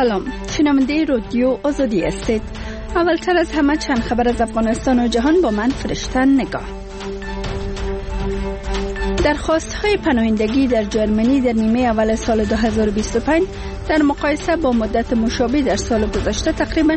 سلام، شنونده رادیو آزادی هستید. اولتر از همه چند خبر از افغانستان و جهان با من فرشته نگاه. درخواست‌های پناهندگی در جرمنی در نیمه اول سال 2025 در مقایسه با مدت مشابه در سال گذشته تقریباً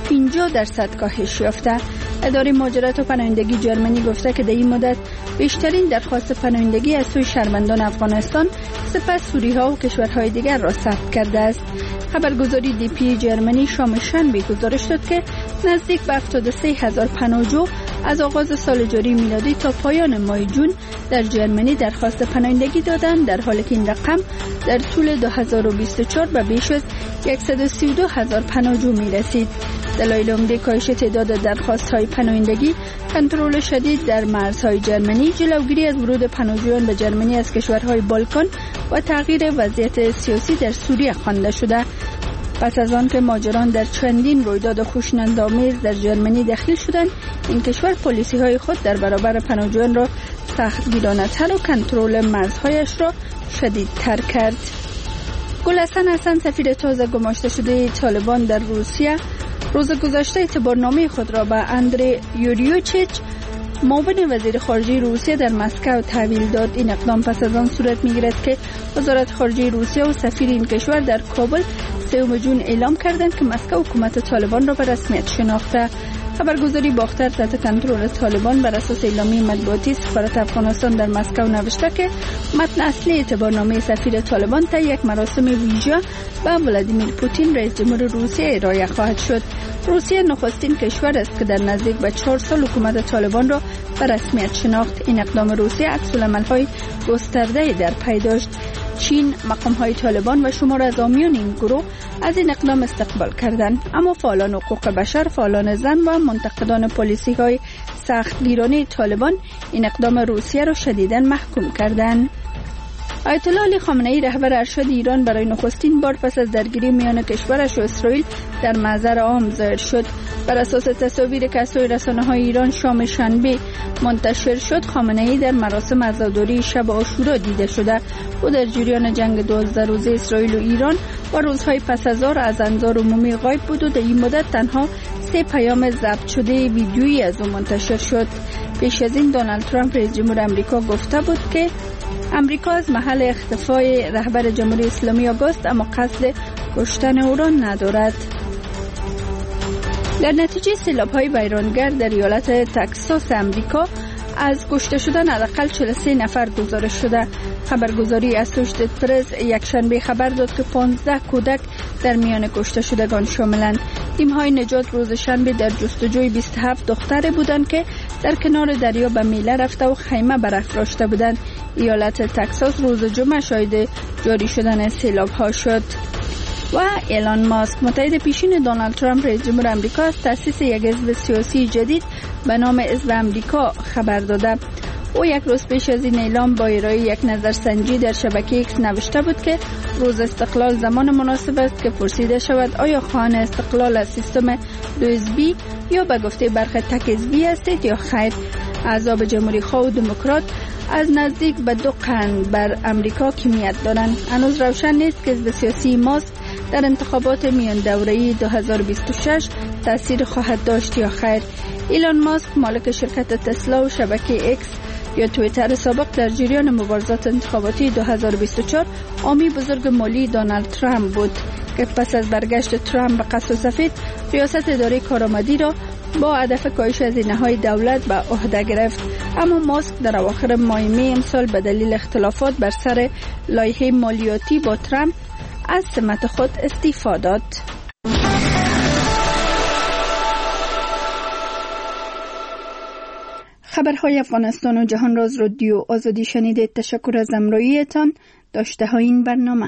50% کاهش یافته. اداره مهاجرت و پناهندگی جرمنی گفته که در این مدت بیشترین درخواست پناهندگی از سوی شهروندان افغانستان، سپس سوری‌ها و کشورهای دیگر را ثبت کرده است. خبرگزاری دی پی جرمنی شام شنبه گزارش داد که نزدیک به 73,000 پناهجو از آغاز سال جاری میلادی تا پایان ماه جون در جرمنی درخواست پناهندگی دادند، در حالی که این رقم در طول 2024 به بیش از 132,000 پناهجو میرسید. دلایل عمده کاهش تعداد درخواست‌های پناهندگی کنترل شدید در مرزهای جرمنی، جلوگیری از ورود پناهجویان به جرمنی از کشورهای بالکان و تغییر وضعیت سیاسی در سوریه خوانده شده. پس از آن که مهاجران در چندین رویداد خشونت‌آمیز در جرمنی دخیل شدند، این کشور پالیسی‌های خود در برابر پناهجویان را سختگیرانه‌تر و کنترل مرزهایش را شدیدتر کرد. گلحسن حسن، سفیر تازه گماشته شده طالبان در روسیه، روز گذشته اعتبارنامه خود را به اندری یوریوچیچ، معاون وزیر خارجه روسیه در مسکو تحویل داد. این اقدام پس از آن صورت می‌گیرد که وزارت خارجه روسیه و سفیر این کشور در کابل 3 جون اعلام کردند که مسکو حکومت طالبان را به رسمیت شناخته. خبرگزاری باختر تحت کنترل طالبان بر اساس اعلامیه مطبوعاتی سفارت افغانستان در مسکو نوشته که متن اصلی اعتبارنامه سفیر طالبان تا یک مراسم ویژه به ولادیمیر پوتین رئیس جمهور روسیه ارائه خواهد شد. روسیه نخستین کشور است که در نزدیک به 4 سال حکومت طالبان را به رسمیت شناخت. این اقدام روسیه عکس‌العمل‌های گسترده در پی داشت. چین، مقام‌های طالبان و شمار از حامیان این گروه از این اقدام استقبال کردند، اما فعالان حقوق بشر، فعالان زن و منتقدان پالیسی‌های سختگیرانه طالبان این اقدام روسیه را شدیداً محکوم کردند. آیت الله علی خامنه‌ای، رهبر ارشد ایران، برای نخستین بار پس از درگیری میان کشورش و اسرائیل در محضر عام ظاهر شد. بر اساس تصاویر که از سوی رسانه‌های ایران شام شنبه منتشر شد، خامنه‌ای در مراسم عزاداری شب عاشورا دیده شده. او در جریان جنگ 12 روزه اسرائیل و ایران و روزهای پس از آن از انظار عمومی غایب بود و در این مدت تنها 3 پیام ضبط شده ویدیویی از او منتشر شد. پیش از این دونالد ترامپ رئیس جمهور آمریکا گفته بود که امریکا از محل اختفای رهبر جمهوری اسلامی آگاست، اما قصد کشتن او را ندارد. در نتیجه سیلاب‌های ویرانگر در ایالت تگزاس امریکا از کشته شدن حداقل 43 نفر گزارش شده. خبرگزاری اسوشیتد پرس یک شنبه خبر داد که 15 کودک در میان کشته شدگان شاملند. تیم‌های نجات روز شنبه در جستجوی 27 دختر بودند که در کنار دریا به میله رفته و خیمه برافراشته بودند. ایالت تگزاس روز جمعه شاهد جاری شدن سیلاب‌ها شد. و ایلان ماسک، متحد پیشین دونالد ترامپ رئیس جمهور آمریکا، از تأسیس یک حزب سیاسی جدید به نام حزب آمریکا خبر داده. او یک روز پیش از این اعلام با ارائه یک نظرسنجی در شبکه ایکس نوشته بود که روز استقلال زمان مناسب است که پرسیده شود آیا خواهان استقلال از سیستم 2 حزبی یا به گفته برخی تک حزبی هستید یا خیر. احزاب جمهوری خواه و دموکرات از نزدیک به 2 قرن بر امریکا حاکمیت دارند. هنوز روشن نیست که حزب سیاسی ماسک در انتخابات میان دوره‌ای 2026 تأثیر خواهد داشت یا خیر. ایلان ماسک، مالک شرکت تسلا و شبکه ایکس یا توییتر سابق، در جریان مبارزات انتخاباتی 2024 حامی بزرگ مالی دونالد ترامپ بود که پس از برگشت ترامپ به قصر سفید ریاست اداره کارآمدی را با هدف کاهش هزینه‌های دولت به عهده گرفت. اما ماسک در اواخر ماه می امسال به دلیل اختلافات بر سر لایحه مالیاتی با ترامپ از سمت خود استعفا داد. خبرهای افغانستان و جهان را از رادیو آزادی شنیدید. تشکر از همراهیتان. داشته های این برنامه.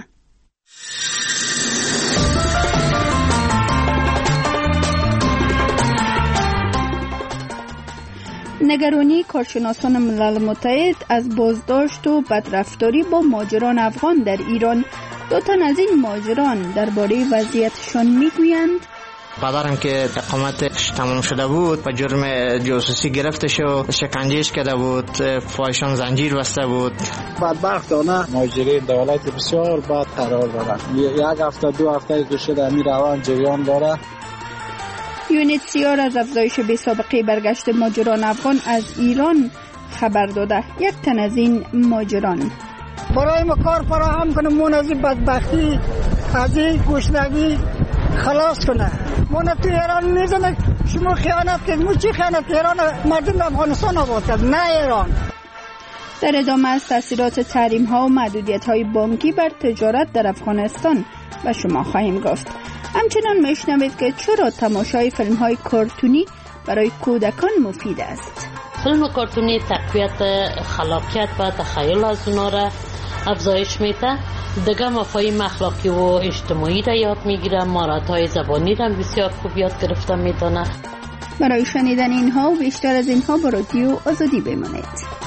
نگرانی کارشناسان ملل متحد از بازداشت و بدرفتاری با مهاجران افغان در ایران. 2 تن از این مهاجران درباره وضعیتشان میگویند. پدرم که اقامتش تمام شده بود و جرم جاسوسی گرفته شد، شکنجهش کرده بود، پایشان زنجیر بسته بود. بدبختانه ماجرای دولت بسیار بد قرار داره. یک هفته 2 هفته که شده می روان جریان داره. یونیسیار از افزایش بی‌سابقه برگشت مهاجران افغان از ایران خبر داده. یک تن از این مهاجران برای ما کار فراهم کنه، مون از این بدبختی از این گشنگی خلاص کنه. مون تو ایران میزنه شما خیانت کنید. مو چی خیانت؟ ایران مردم افغانستان آباد کرد، نه ایران. در ادامه از تاثیرات تحریم ها و محدودیت های بانکی بر تجارت در افغانستان به شما خواهیم گفت. همچنان میشنوید که چرا تماشای فیلم های کارتونی برای کودکان مفید است. فیلم کارتونی تقویت خلاقیت و تخیل از اونا را افزایش میده. دیگه مفاهیم اخلاقی و اجتماعی را یاد میگیره. مهارت‌های زبانی را بسیار خوب یاد گرفته میدونه. برای شنیدن اینها و بیشتر از اینها با رادیو آزادی بمانید.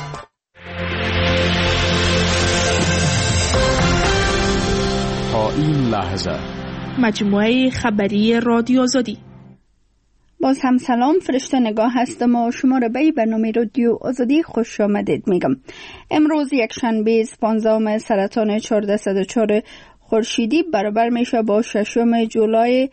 تا این لحظه مجموعه خبری رادیو آزادی. باز هم سلام، فرشته نگاه هستم و شما را به برنامه رادیو آزادی خوش آمدید میگم. امروز یک شنبه 15 سرطان 1404 خورشیدی برابر میشه با 6 جولای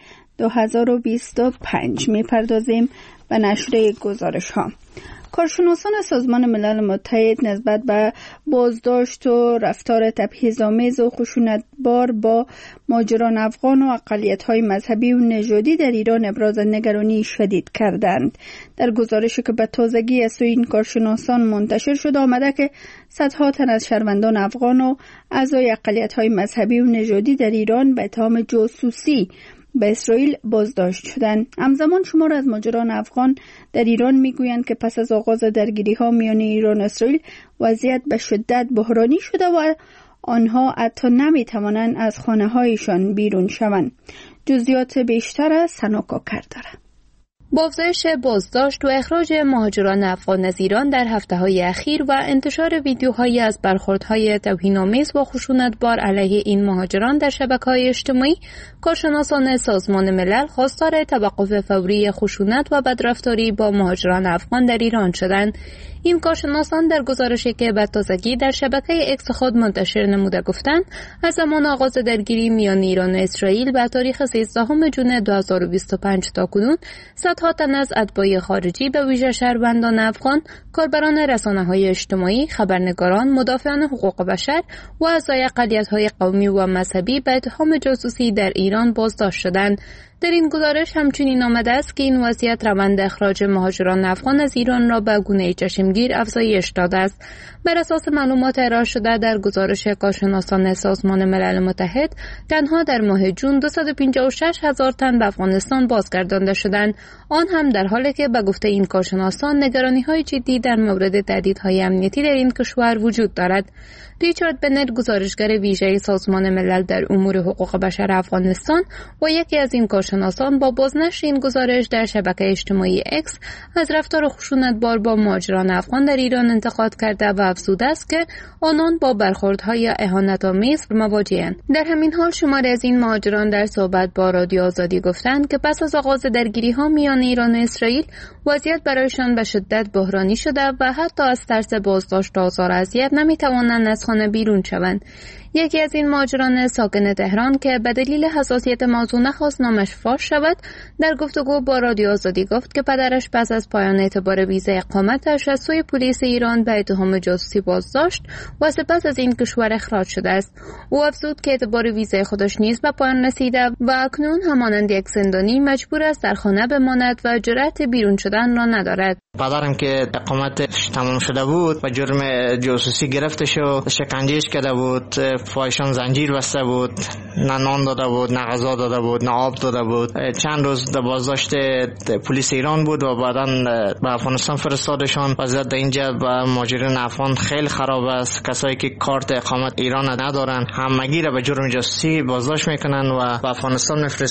2025. میپردازیم به نشر گزارش ها. کارشناسان سازمان ملل متحد نسبت به بازداشت و رفتار تبعیض‌آمیز و خشونتبار با مهاجران افغان و اقلیت‌های مذهبی و نژادی در ایران ابراز نگرانی شدید کردند. در گزارشی که به تازگی از سوی این کارشناسان منتشر شده آمده که صدها تن از شهروندان افغان و اعضای اقلیت‌های مذهبی و نژادی در ایران به اتهام جاسوسی به اسرائیل بازداشت شدند. همزمان شمار از مهاجران افغان در ایران میگویند که پس از آغاز درگیری‌ها میان ایران و اسرائیل وضعیت به شدت بحرانی شده و آنها حتی نمیتوانند از خانه‌هایشان بیرون شوند. جزئیات بیشتر از سنوکا دارد. با افزایش بازداشت و اخراج مهاجران افغان از ایران در هفته‌های اخیر و انتشار ویدیوهایی از برخوردهای توهین‌آمیز و خشونتبار علیه این مهاجران در شبکه‌های اجتماعی، کارشناسان سازمان ملل خواستار توقف فوری خشونت و بدرفتاری با مهاجران افغان در ایران شدند. این کارشناسان در گزارشی که به تازگی در شبکه اکس خود منتشر نموده گفتند از زمان آغاز درگیری میان ایران و اسرائیل به تاریخ 13 جون 2025 تا کنون صدها تن از اتباع خارجی به ویژه شهروندان افغان، کاربران رسانه‌های اجتماعی، خبرنگاران، مدافعان حقوق بشر و اعضای اقلیت‌های قومی و مذهبی به اتهام جاسوسی در ایران بازداشت شدند. در این گزارش همچنین آمده است که این وضعیت روند اخراج مهاجران افغان از ایران را به گونه چشمگیر افزایش داده است. بر اساس معلومات ارائه شده در گزارش کارشناسان سازمان ملل متحد، تنها در ماه جون 256,000 تن به افغانستان بازگردانده شدند، آن هم در حالی که به گفته این کارشناسان نگرانی‌های جدی در مورد تهدیدهای امنیتی در این کشور وجود دارد. ریچارد بنت، گزارشگر ویژه سازمان ملل در امور حقوق بشر افغانستان و یکی از این کارشناسان، با بازنشر این گزارش در شبکه اجتماعی اکس از رفتار خشونتبار با مهاجران افغان در ایران انتقاد کرده و افزوده است که آنان با برخوردهای اهانت‌آمیز مواجه‌اند. در همین حال شماری از این مهاجران در صحبت با رادیو آزادی گفتند که پس از آغاز درگیری‌ها میان ایران و اسرائیل وضعیت برایشان به شدت بحرانی شده و حتی از ترس بازداشت و آزار و اذیت نمی‌توانند از خانه بیرون شوند. یکی از این مهاجران ساکن تهران که به دلیل حساسیت موضوع نخواست نامش فاش شود، در گفتگو با رادیو آزادی گفت که پدرش پس از پایان اعتبار ویزا اقامتش از سوی پلیس ایران به اتهام جاسوسی بازداشت و سپس از این کشور اخراج شده است. او افزود که اعتبار ویزای خودش نیز به پایان رسیده و اکنون همانند یک زندانی مجبور است در خانه بماند و جرأت بیرون شدن را ندارد. پدرم که اقامتش تمام شده بود و جرم جاسوسی گرفته شد، شکنجهش کرده بود، پایشان زنجیر بسته بود، نه نان داده بود، نه غذا داده بود، نه آب داده بود. چند روز در بازداشت پلیس ایران بود و بعداً به افغانستان فرستادشان. وضعیت اینجا با مهاجرین افغان خیلی خراب است. کسایی که کارت اقامت ایران ندارن همگی را به جرم جاسوسی بازداشت میکنن و به افغانستان میفرستن.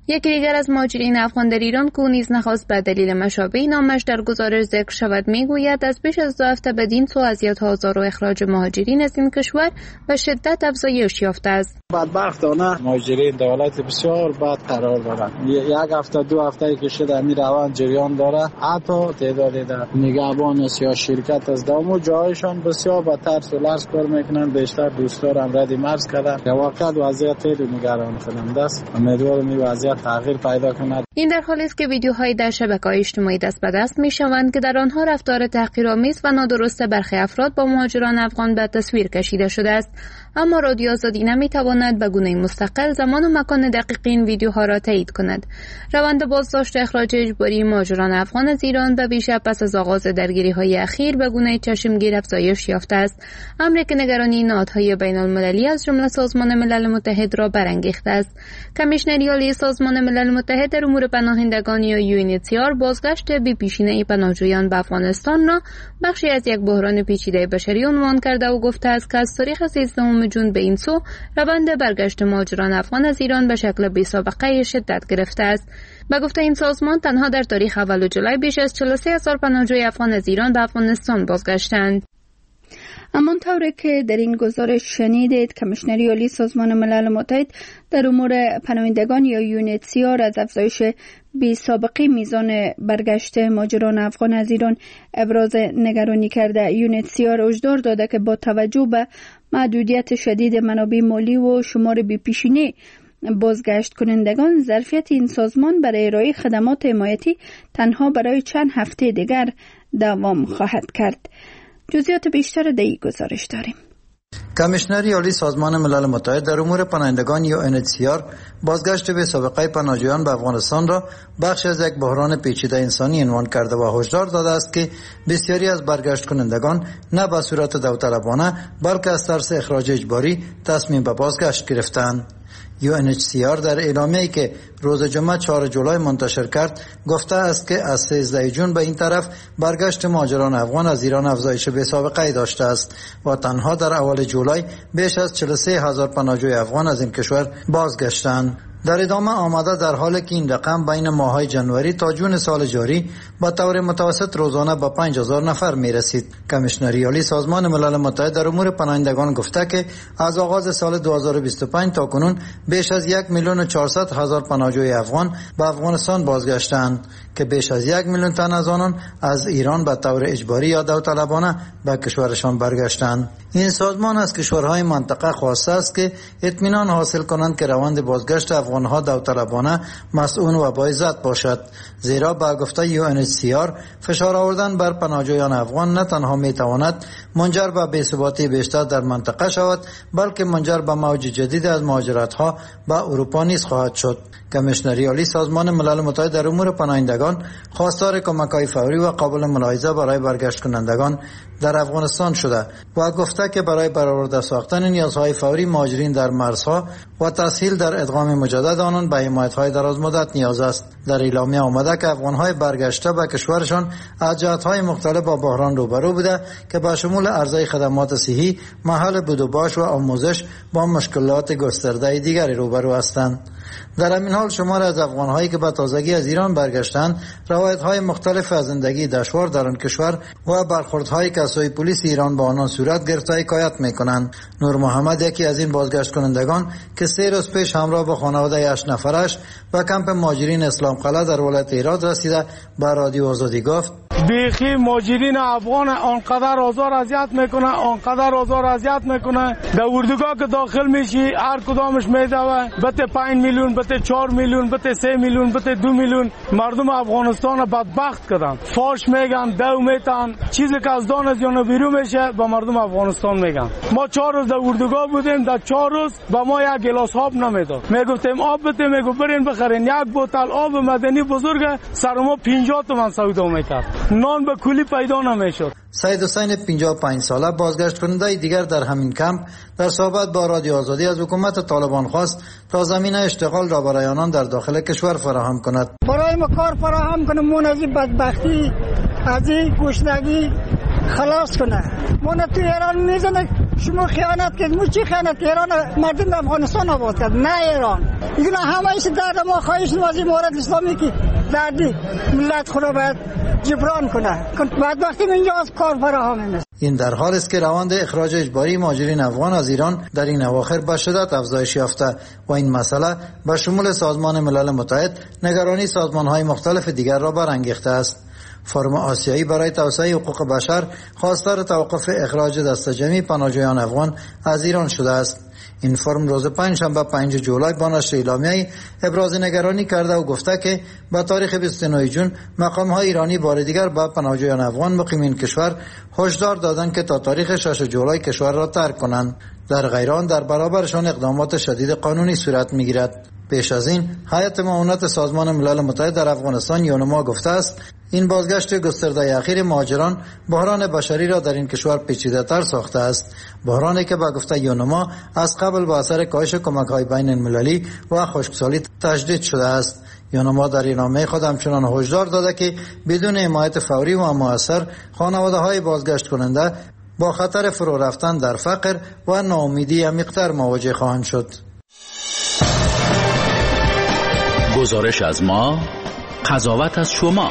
یکی دیگر از مهاجرین افغان در ایران که او نیز نخواست به دلیل مشابه نامش در گزارش ذکر شود میگوید از بیش از 2 هفته بدین سو اذیت‌ها آزار و اخراج مهاجرین از این کشور به شدت افزایش یافته است. بدبختانه مهاجرین دولت بسیار بد قرار دارند. 1 هفته 2 هفته که شده همین روند جریان داره. حتی تعدادی در نگهبان یا شرکت از دامو جایشان بسیار بدتر سولارس کار میکنن. بیشتر دوستان رد مرز کردن. واقعا وضعیت نگران کننده است. امیدوارم این وضعیت تغییر پیدا کند. این در حالی است که ویدیوهایی در شبکه‌های اجتماعی دست به دست می‌شوند که در آنها رفتار تحقیرآمیز و نادرست برخی افراد با مهاجران افغان به تصویر کشیده شده است. اما رادیو آزادی نمی‌تواند به گونه مستقل زمان و مکان دقیق این ویدیوها را تایید کند. روند بازداشت و اخراج اجباری مهاجران افغان از ایران به ویژه پس از آغاز درگیری‌های اخیر به گونه چشمگیر افزایش یافته است، امری که نگرانی نهادهای بین‌المللی از جمله سازمان ملل متحد را برانگیخته است. کمیشنری عالی سازمان ملل متحد در امور پناهندگان یا UNHCR بازگشت بی پیشینه پناهجویان به افغانستان را بخشی از یک بحران پیچیده بشری عنوان کرده و گفته است که از تاریخ 13 جون به این سو روند برگشت مهاجران افغان از ایران به شکل بی‌سابقه شدت گرفته است. به گفته این سازمان تنها در تاریخ اول جولای بیش از 43,000 پناهجوی افغان از ایران به افغانستان بازگشتند. همانطور که در این گزارش شنیدید، کمیشنری عالی سازمان ملل متحد در امور پناهندگان یا UNHCR از افزایش بی سابقه میزان برگشت مهاجران افغان از ایران ابراز نگرانی کرده. UNHCR هشدار داده که با توجه به محدودیت شدید منابع مالی و شمار بی پیشینه بازگشت کنندگان، ظرفیت این سازمان برای ارائه خدمات حمایتی تنها برای چند هفته دیگر دوام خواهد کرد. جزئیات بیشتر در این گزارش داریم. کمیشنری عالی سازمان ملل متحد در امور پناهندگان یا UNHCR بازگشت به سابقه پناهجویان به افغانستان را بخش از یک بحران پیچیده انسانی عنوان کرده و هشدار داده است که بسیاری از برگشت کنندگان نه به صورت داوطلبانه بلکه از ترس اخراج اجباری تصمیم به بازگشت گرفتند. UNHCR در اعلامیه‌ای که روز جمعه 4 جولای منتشر کرد گفته است که از 13 جون به این طرف برگشت مهاجران افغان از ایران افزایش بی‌سابقه‌ای داشته است و تنها در اول جولای بیش از 43,000 پناهجوی افغان از این کشور بازگشتند. در ادامه آمده در حالی که این رقم بین ماه‌های جنوری تا جون سال جاری با طور متوسط روزانه به 5,000 نفر می‌رسید. کمیشنری عالی سازمان ملل متحد در امور پناهندگان گفته که از آغاز سال 2025 تا کنون بیش از 1,400,000 پناهجوی افغان به افغانستان بازگشتند که بیش از 1 میلیون تن از آنان از ایران به طور اجباری یا داوطلبانه به کشورشان برگشتند. این سازمان از کشورهای منطقه خواسته است که اطمینان حاصل کنند که روند بازگشت افغانها داوطلبانه مسئول و باعزت باشد، زیرا با گفته UNHCR فشار آوردن بر پناهجویان افغان نه تنها میتواند منجر به بی‌ثباتی بیشتر در منطقه شود بلکه منجر به موج جدید از مهاجرت‌ها به اروپا نیز خواهد شد. کمیشنری عالی سازمان ملل متحد در امور پناهندگان خواستار کمک‌های فوری و قابل ملاحظه برای برگشت کنندگان در افغانستان شده و گفته که برای برآورده ساختن نیازهای فوری مهاجرین در مرزها و تسهیل در ادغام مجدد آنان به حمایت‌های درازمدت نیاز است. در اعلامیه آمده که افغان‌های برگشته به کشورشان از جهت‌های مختلف با بحران روبرو بوده که به شمول عرضه خدمات صحی، محل بود و باش و آموزش با مشکلات گسترده دیگری روبرو هستند. در همین حال شمار از افغان‌هایی که به تازگی از ایران برگشتند روایت‌های مختلف از زندگی دشوار در آن کشور و برخوردهایی که از سوی پلیس ایران با آنان صورت گرفته حکایت می‌کنند. نور محمد یکی از این بازگشت کنندگان که 3 روز پیش همراه با خانواده 8 نفرش به کمپ مهاجرین اسلام قلعه در ولایت هرات رسیده به رادیو آزادی گفت: بیخی مهاجرین افغان آنقدر آزار اذیت میکنه در اردوگاه که داخل میشی هر کدامش میدوه بته 5 میلیون بته 4 میلیون بته 3 میلیون بته 2 میلیون مردم افغانستان بدبخت کردن، فاش میگن، دو میتن، چیزی که از دان از یانو بیرون میشه با مردم افغانستان میگن. ما 4 روز در اردوگاه بودیم، در 4 روز با ما یک گلاس آب نمیداد. میگفتیم آب بده، میگو برین بخرین. یک بوتل آب مدنی بزرگ سر ما 50 تومن سودا میکرد، نان به کولی پیدا نمیشد. سید حسین 55 ساله بازگشت کننده دیگر در همین کمپ در صحبت با رادیو آزادی از حکومت طالبان خواست تا زمینه اشتغال را برای آنان در داخل کشور فراهم کند. برای ما کار فراهم کنه، مون از این بدبختی از این گشنگی خلاص کنه. مون تو ایران میزنه شما خیانت کرد، مو چی خیانت؟ ایران مردم افغانستان آباد کرد، نه ایران. اینا همه ایش درد ما خواهش نوازی مورد اسلامی که دردی ملت خود را باید جبران کنه. بعد وقتی اینجا از کار فراهم است. این در حال است که روند اخراج اجباری مهاجرین افغان از ایران در این اواخر به شدت افزایش یافته و این مسئله به شمول سازمان ملل متحد نگرانی سازمان‌های مختلف دیگر را برانگیخته است. فورم آسیایی برای توسعه حقوق بشر خواستار توقف اخراج دسته‌جمعی پناهجویان افغان از ایران شده است. این فرم روز پنجشنبه 5 جولای با نشر اعلامیه‌ای ابراز نگرانی کرده و گفته که به تاریخ 29 جون مقام‌های ایرانی بار دیگر به پناهجویان افغان مقیم این کشور هشدار دادند که تا تاریخ 6 جولای کشور را ترک کنند. در غیر آن در برابرشان اقدامات شدید قانونی صورت می‌گیرد. پیش از این هیئت معاونت سازمان ملل متحد در افغانستان یونما گفته است این بازگشت گسترده اخیر مهاجران بحران بشری را در این کشور پیچیده‌تر ساخته است. بحرانی که به گفته یونما از قبل به اثر کاهش کمک‌های بین المللی و خشکسالی تشدید شده است. یونما در اعلامیه خود همچنان هشدار داده که بدون حمایت فوری و مؤثر خانواده‌های بازگشت کننده با خطر فرو رفتن در فقر و ناامیدی عمیق‌تر مواجه خواهند شد. گزارش از ما، قضاوت از شما.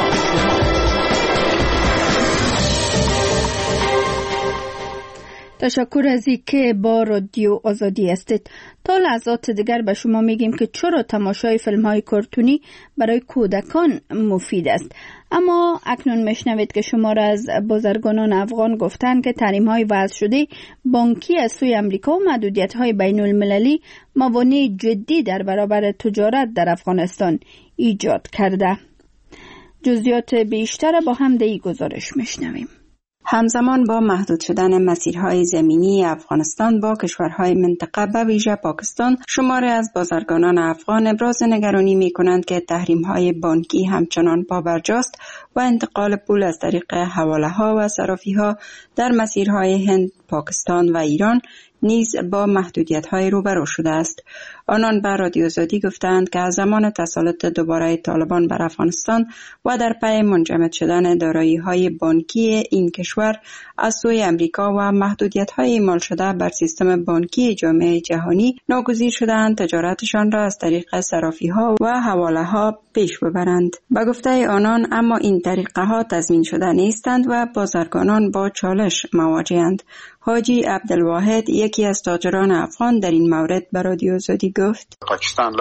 تشکر از اینکه با رادیو آزادی هستید. تا لحظات دیگر به شما میگیم که چرا تماشای فیلم های کارتونی برای کودکان مفید است. اما اکنون میشنوید که شمار از بازرگانان افغان گفتند که تحریم های وضع شده بانکی از سوی امریکا و محدودیت های بین المللی موانع جدی در برابر تجارت در افغانستان ایجاد کرده. جزئیات بیشتر با همدهی گزارش میشنویم. همزمان با محدود شدن مسیرهای زمینی افغانستان با کشورهای منطقه به ویژه پاکستان، شماری از بازرگانان افغان ابراز نگرانی می کنند که تحریم‌های بانکی همچنان پابرجاست و انتقال پول از طریق حواله‌ها و صرافی‌ها در مسیرهای هند، پاکستان و ایران نیز با محدودیت‌های روبرو شده است. آنان به رادیو آزادی گفتند که از زمان تسلط دوباره طالبان بر افغانستان و در پی منجمد شدن دارایی‌های بانکی این کشور از سوی امریکا و محدودیت‌های اعمال شده بر سیستم بانکی جامعه جهانی ناگزیر شدند تجارتشان را از طریق صرافی‌ها و حواله‌ها پیش ببرند. به گفته آنان اما این طریقه‌ها تضمین شده نیستند و بازرگانان با چالش مواجه‌اند. حاجی عبدالواحد یکی از تاجران افغان در این مورد به رادیو آزادی گفت: پاکستان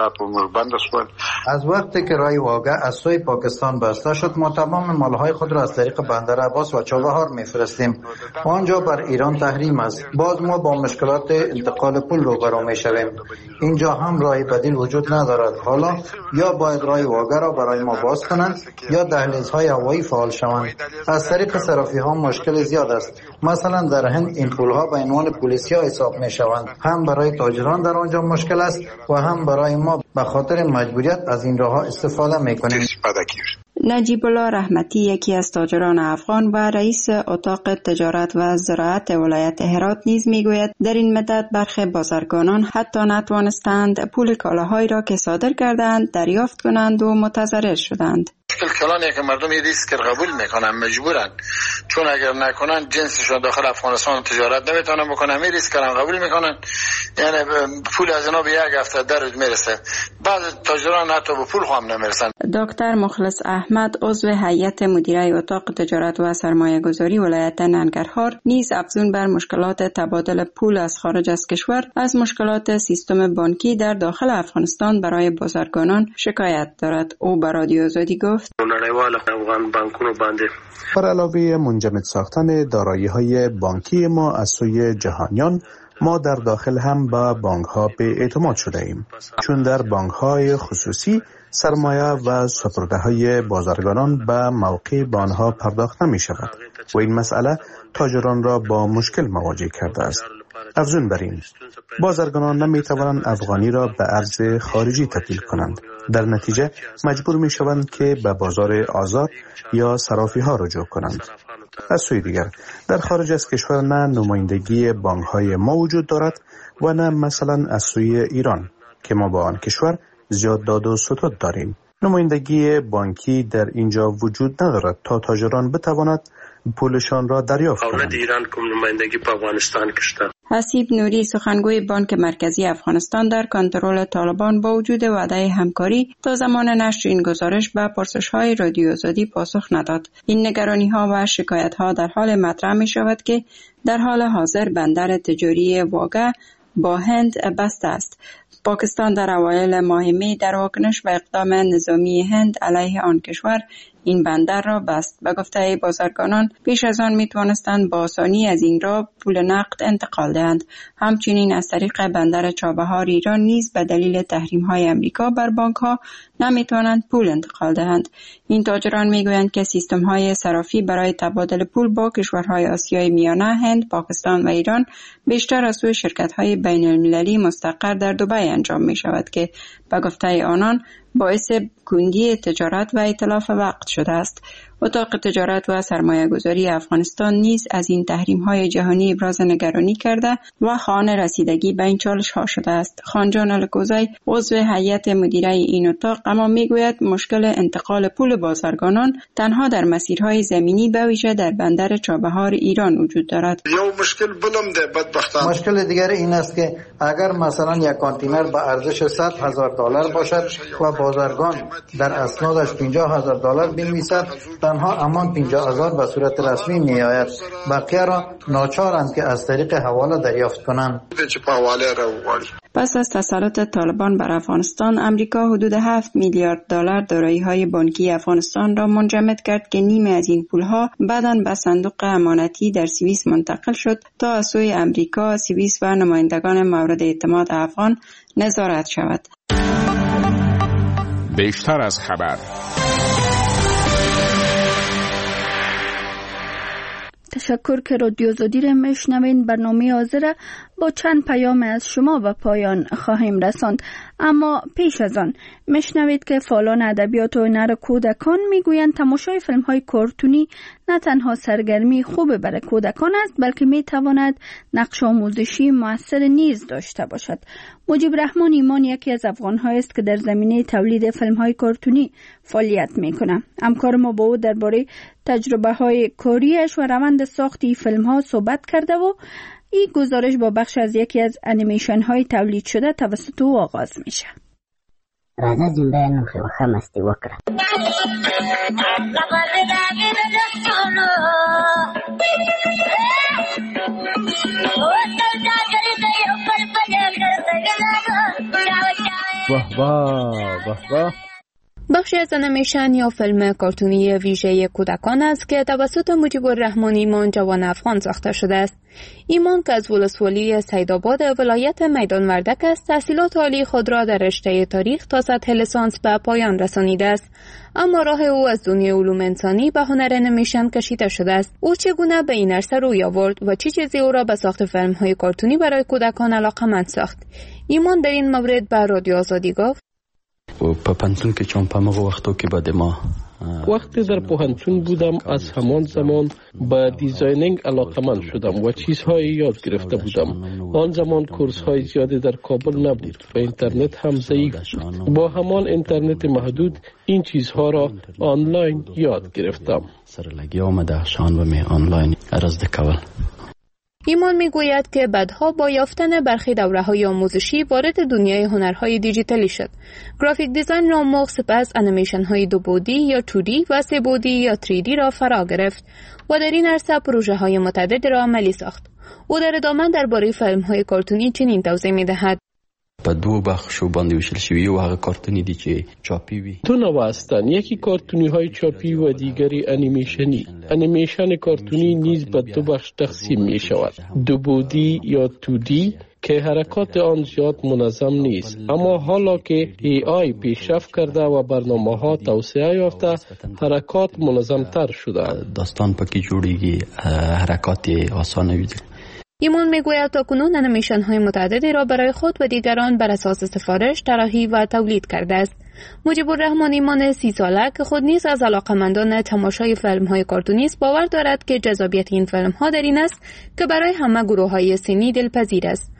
از وقتی که راه واگه از سوی پاکستان بسته شد ما تمام مالهای خود را از طریق بندر عباس و چابهار میفرستیم. آنجا بر ایران تحریم است. باز ما با مشکلات انتقال پول روبرو میشویم. اینجا هم راه بدیل وجود ندارد. حالا یا باید راه واگه را برای ما باز کنند یا دهلیزهای هوایی فعال شوند. از طریق صرافی‌ها مشکل زیاد است. مثلا در هند این پولها به عنوان پولیسیا حساب میشوند. هم برای تاجران در آنجا مشکل است و هم برای ما به خاطر مجبوریت از این راه‌ها استفاده میکنیم. نجیب الله رحمتی یکی از تاجران افغان و رئیس اتاق تجارت و زراعت ولایت هرات نیز میگوید در این مدت برخی بازرگانان حتی نتوانستند پول کالاهایی را که صادر کردند دریافت کنند و متضرر شدند. کلانه که مردم این ریسک قبول میکنن مجبورن، چون اگر نکنن جنسشون داخل افغانستان تجارت نمیتونن بکنن، این ریسک را قبول میکنن، یعنی پول از اینا به یک هفته در روز میرسه. بعض تاجران حتی به پول هم نمیرسن. دکتر مخلص احمد عضو هیئت مدیره اتاق تجارت و سرمایه گذاری ولایت ننگرهار نیز افزون بر مشکلات تبادل پول از خارج از کشور از مشکلات سیستم بانکی در داخل افغانستان برای بازرگانان شکایت دارد. او به رادیو آزادی گفت: بر علاوه منجمد ساختن دارایی‌های بانکی ما از سوی جهانیان، ما در داخل هم با بانک‌ها به اعتماد شده ایم، چون در بانک‌های خصوصی سرمایه و سپرده‌های بازرگانان به موقع به آنها پرداخت نمی‌شود و این مسئله تاجران را با مشکل مواجه کرده است. افزون بر این، بازرگانان نمی‌توانند افغانی را به ارز خارجی تبدیل کنند. در نتیجه مجبور می‌شوند که به بازار آزاد یا صرافی‌ها رجوع کنند. از سوی دیگر در خارج از کشور نه نمایندگی بانک‌های ما وجود دارد و نه مثلا از سوی ایران که ما با آن کشور زیاد داد و ستد داریم. نمایندگی بانکی در اینجا وجود ندارد تا تاجران بتواند پولشان را دریافت کنند. حسیب نوری سخنگوی بانک مرکزی افغانستان در کنترل طالبان با وجود وعده همکاری تا زمان نشر این گزارش به پرسش‌های رادیو آزادی پاسخ نداد. این نگرانی‌ها و شکایت‌ها در حال مطرح می‌شود که در حال حاضر بندر تجاری واگه با هند بسته است. پاکستان در اوایل ماه می در واکنش به اقدام نظامی هند علیه آن کشور این بندر را بست. به گفته بازرگانان پیش از آن می توانستند با آسانی از این را پول نقد انتقال دهند. همچنین از طریق بندر چابهار ایران نیز به دلیل تحریم های امریکا بر بانک ها نمی توانند پول انتقال دهند. این تاجران می گویند که سیستم های صرافی برای تبادل پول با کشورهای آسیای میانه، هند، پاکستان و ایران بیشتر از سوی شرکت های بین المللی مستقر در دبی انجام می شود که به گفته آنان باعث کندی تجارت و ائتلاف وقت شده است. اتاق تجارت و سرمایه گذاری افغانستان نیز از این تحریم های جهانی ابراز نگرانی کرده و خواهان رسیدگی به این چالش ها شده است. خانجان الکوزی عضو هیئت مدیره این اتاق اما میگوید مشکل انتقال پول بازرگانان تنها در مسیرهای زمینی به ویژه در بندر چابهار ایران وجود دارد. مشکل دیگر این است که اگر مثلا یک کانتینر با ارزش $100,000 باشد و بازرگان در اسنادش $50,000 بنویسد، تنها همان 50,000 به صورت رسمی می آید. بقیه را ناچارند که از طریق حواله دریافت کنند. پس از تسلط طالبان بر افغانستان، امریکا حدود $7 میلیارد دارایی‌های بانکی افغانستان را منجمد کرد که نیمه از این پولها بعداً به صندوق امانتی در سوئیس منتقل شد تا از سوی امریکا، سوئیس و نمایندگان مورد اعتماد افغان نظارت شود. بیشتر از خبر. تشکر که رادیو آزادی را میشنوین. برنامه حاضر با چند پیام از شما به پایان خواهیم رساند، اما پیش از آن میشنوید که فعالان ادبیات و هنر کودکان میگویند تماشای فیلم های کارتونی نه تنها سرگرمی خوب برای کودکان است، بلکه میتواند نقش آموزشی مؤثر نیز داشته باشد. مجیب رحمان ایمان یکی از افغان‌هایی است که در زمینه تولید فیلم های کارتونی فعالیت میکنه. همکار ما با او درباره تجربه های کاریش و روند ساخت فیلم ها صحبت کرده و این گزارش با بخش از یکی از انیمیشن های تولید شده توسط او آغاز میشه. راځه جنبه نن خو مستی وکړه. واه واه واه واه. بخشی از انیمیشن یا فیلم کارتونی ویژه کودکان است که توسط مجیب الرحمان ایمان جوان افغان ساخته شده است. ایمان که از ولسوالی سیدآباد ولایت میدان وردک است، تحصیلات عالی خود را در رشته تاریخ تا سطح لیسانس به پایان رسانیده است، اما راه او از دنیای علوم انسانی به هنر انیمیشن کشیده شده است. او چگونه به این عرصه روی آورد و چه چیزی او را به ساخت فیلم‌های کارتونی برای کودکان علاقه‌مند ساخت؟ ایمان در این مورد به رادیو آزادی گفت: په پوهنتون کې چې په هغه وختو کې بعد ما وقتی در پوهنتون بودم از همان زمان به دیزاینینگ علاقه‌مند شدم و چیزهایی یاد گرفته بودم. آن زمان کورس‌های زیادی در کابل نبود و اینترنت هم ضعیف بود. با همان اینترنت محدود این چیزها را آنلاین یاد گرفتم. سره لګیا آمده شان و می آنلاین ارزده کول. ایمان میگوید که بعدها با یافتن برخی دوره‌های آموزشی وارد دنیای هنرهای دیجیتالی شد. گرافیک دیزاین را آموخت، سپس انیمیشن‌های 2 بعدی یا 2D و 3 بعدی یا 3D را فرا گرفت و در این عرصه پروژه‌های متعددی را عملی ساخت. او در ادامه درباره فیلم‌های کارتونی چنین توضیح می‌دهد: په دوه بخشو باندې ویشل شوی او هغه کارتونی دي چې چاپی وي. دو نوع هستند، یکی کارتونی های چاپی و دیگری انیمیشنی. انیمیشن کارتونی نیز به 2 بخش تقسیم می شود: 2 بعدی یا 2D که حرکات آن زیاد منظم نیست، اما حالا که AI پیشرفت کرده و برنامه‌ها توسعه یافته، حرکات منظم‌تر شده. داستان پکې جوړیږي، حرکات آسانه وي. ایمان میگوید تاکنون انیمیشن‌های متعددی را برای خود و دیگران بر اساس سفارش طراحی و تولید کرده است. مجیب الرحمان ایمان 30 ساله که خود نیز از علاقه‌مندان تماشای فیلم‌های کارتونی است باور دارد که جذابیت این فیلم‌ها در این است که برای همه گروه‌های سنی دلپذیر است.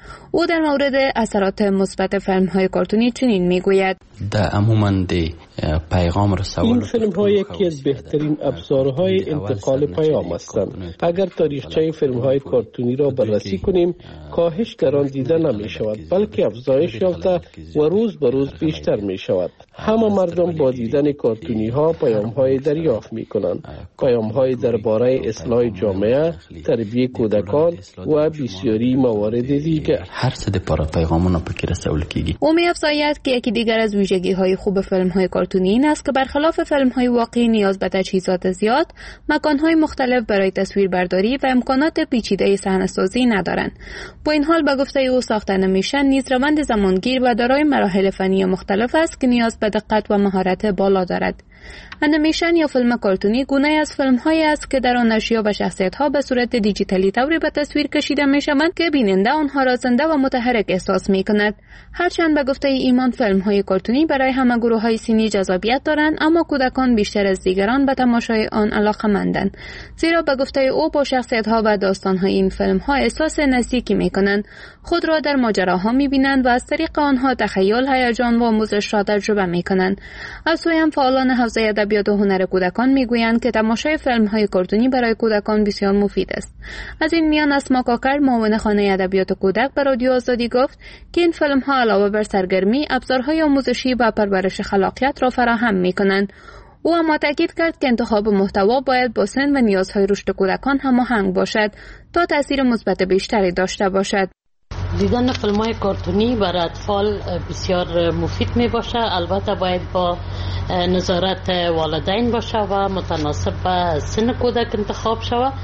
او در مورد اثرات مثبت فیلم‌های کارتونی چنین میگوید: در عموما پیغام رسول این فیلم‌ها یکی از بهترین ابزارهای انتقال پیام هستند. اگر تاریخچه فیلم‌های کارتونی را بررسی کنیم، کاهش در آن دیده نمی‌شود، بلکه افزایش یافته و روز به روز بیشتر می‌شود. همه مردم با دیدن کارتونی‌ها پیام‌های دریافت می‌کنند، پیام‌های درباره اصلاح جامعه، تربیت کودکان و بسیاری موارد دیگر. هر څه د پاره پیغامونه پکې رسول کیږي. او می‌افزاید که یکی دیگر از ویژگی‌های خوب فیلم‌های کارتونی این است که برخلاف فیلم‌های واقعی نیاز به تجهیزات زیاد، مکان‌های مختلف برای تصویربرداری و امکانات پیچیده صحنه‌سازی ندارند. با این حال به گفته او ساخت انیمیشن نیز روند زمانگیر و دارای مراحل فنی مختلف است که نیاز به دقت و مهارت بالا دارد. انیمیشن یا فیلم کارتونی گونه از فیلم‌هایی است که در آن اشیا و شخصیت‌ها به صورت دیجیتالی طوری به تصویر کشیده می‌شوند که بیننده آنها را زنده و متحرک احساس می‌کند. هرچند به گفته ایمان فیلم‌های کارتونی برای همه گروه‌های سنی جذابیت دارند، اما کودکان بیشتر از دیگران به تماشای آن علاقه‌مندند، زیرا به گفته او با شخصیت‌ها و داستان‌های این فیلم‌ها احساس نزدیکی می‌کنند، خود را در ماجراها می‌بینند و از طریق آنها تخیل، هیجان و آموزش را تجربه می‌کنند. از سوی هم فعالان حوزه ادبیات و هنر کودکان میگویند که تماشای فیلم‌های کارتونی برای کودکان بسیار مفید است. از این میان اسما کاکر، معاون خانه ادبیات کودک، به رادیو آزادی گفت که این فیلم‌ها علاوه بر سرگرمی، ابزارهای آموزشی و پرورش خلاقیت را فراهم می‌کنند. او اما تاکید کرد که انتخاب محتوا باید با سن و نیازهای رشد کودکان هماهنگ باشد تا تاثیر مثبت بیشتری داشته باشد. دیدن فیلم‌های کارتونی برای اطفال بسیار مفید می باشه، البته باید با نظارت والدین باشه و متناسب به سن کودک انتخاب شود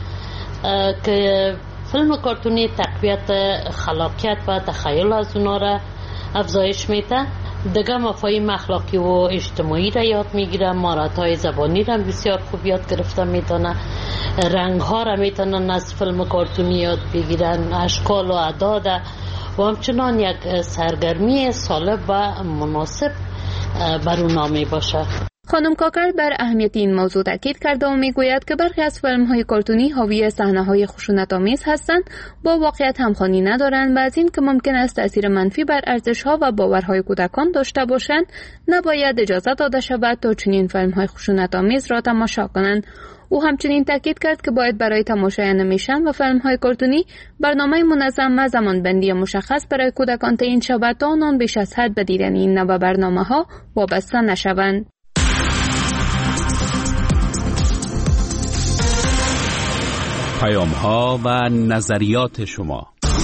که فیلم کارتونی تقویت خلاقیت و تخیل از اونا را افزایش میده. دیگه مفاهیم اخلاقی و اجتماعی را یاد میگیرن، مهارت‌های زبانی را بسیار خوب یاد گرفته میتونه، رنگ‌ها را میتونن از فیلم کارتونی یاد بگیرن، اشکال و اعداد و همچنان یک سرگرمی سالم و مناسب بر اونا می باشه. خانم کاکر بر اهمیت این موضوع تاکید کرده و میگوید که برخی از فیلم‌های کارتونی حاوی صحنه‌های خشونت‌آمیز هستند، با واقعیت همخوانی ندارند و از این که ممکن است تأثیر منفی بر ارزش‌ها و باورهای کودکان داشته باشند، نباید اجازه داده شود تا چنین فیلم‌های خشونت‌آمیز را تماشا کنند. او همچنین تاکید کرد که باید برای تماشای انیمیشن و فیلم‌های کارتونی برنامه منظم و زمانبندی مشخص برای کودکان تعیین شود تا آنان بیش از حد به دیدن این نوع برنامه‌ها وابسته نشوند. پیام‌ها و نظریات شما.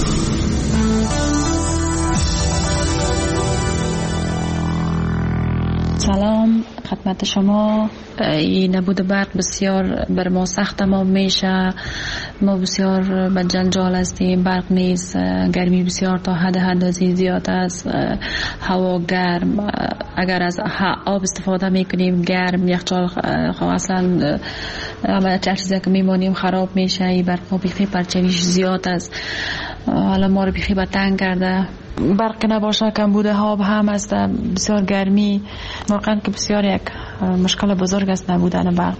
سلام خدمت شما. این نبود برق بسیار بر ما سخت تمام میشه، ما بسیار به جنجال هستیم، برق نیست، گرمی بسیار تا حد زیاد است، هوا گرم، اگر از آب استفاده میکنیم گرم، یخچال اصلا همه چیزی که میمانیم خراب میشه، این برق ما بیخی پرچویش زیاد است، حالا ما رو بیخی به تنگ کرده. برق نباشه کمبود آب هم است، بسیار گرمی، واقعا که بسیار یک مشکل بزرگ است نبودن برق.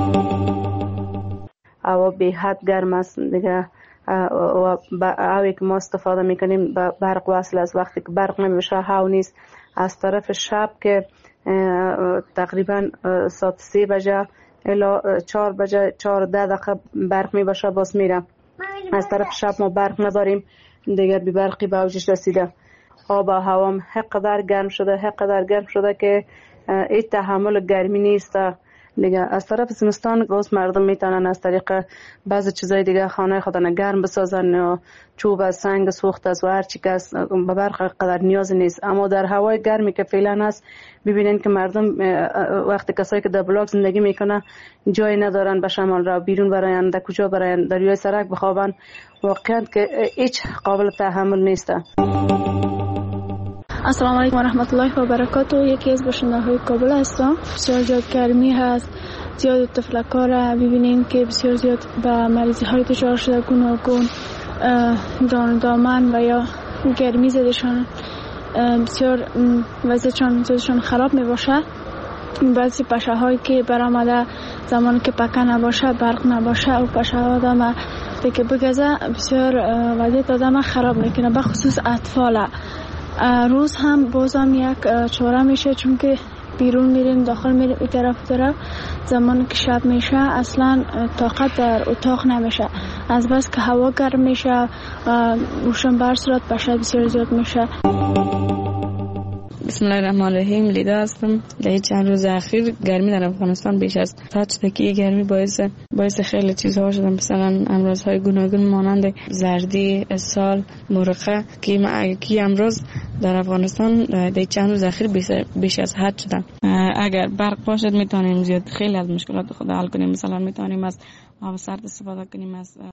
هوا به حد گرم است دیگه، هوایی که ما استفاده میکنیم به برق وصل است. وقتی که برق نمیشه هوا نیست. از طرف شب که تقریبا ساعت 3 بجه الا 4 بجه 4 دقیقه برق میباشه باز میره. از طرف شب ما برق نداریم دیگر، بی برقی به اوجش رسیده. آب و هوام حقدر گرم شده که این تحمل گرمی نیست دیگه. از طرف زمستان باز مردم میتونن از طریق بعضی چیزای دیگه خانه خودن گرم بسازن، یا چوب سنگ سوخت است و هر چی که است، به برق قدر نیاز نیست. اما در هوای گرمی که فعلا هست ببینین که مردم وقتی کسایی که در بلاک زندگی میکنه جای ندارن به شمال را بیرون براین، در کجا براین، در روی سرک بخوابن، واقعا که هیچ قابل تحمل نیست. السلام علیکم و رحمت الله و برکاته. یکی از باشنده‌های کابل هستم. بسیار زیاد گرمی هست، زیاد تفلک‌ها را ببینین که بسیار زیاد به مریضی های دچار شده، گوناگون جان دامن و یا گرمی زدشان، بسیار وضعشان خراب می باشه. بعضی پشه هایی که برآمده زمانی که پکه نباشه، برق نباشه، و پشه ها آدم وقتی که بگذه بسیار وضعیت آدم خراب میکنه، به خصوص اطفال. روز هم بازم یک چاره میشه، چون که بیرون میریم داخل میریم این طرف زمان که شب میشه اصلا طاقت در اتاق نمیشه، از بس که هوا گرم میشه روشن بر صورت بشه بسیار زیاد میشه. بسم الله الرحمن الرحیم. لیدا هستم. در چند روز اخیر گرمی در افغانستان بیش از حد شده که گرمی باعث خیلی چیزها شده، مثلا امراضهای گوناگون مانند زردی، اسهال، مرقه که امراض در افغانستان در چند روز اخیر بیش از حد شدن. اگر برق باشد میتونیم زیاد خیلی از مشکلات خود حل کنیم. مثلا میتونیم از آب سرد استفاده کنیم، از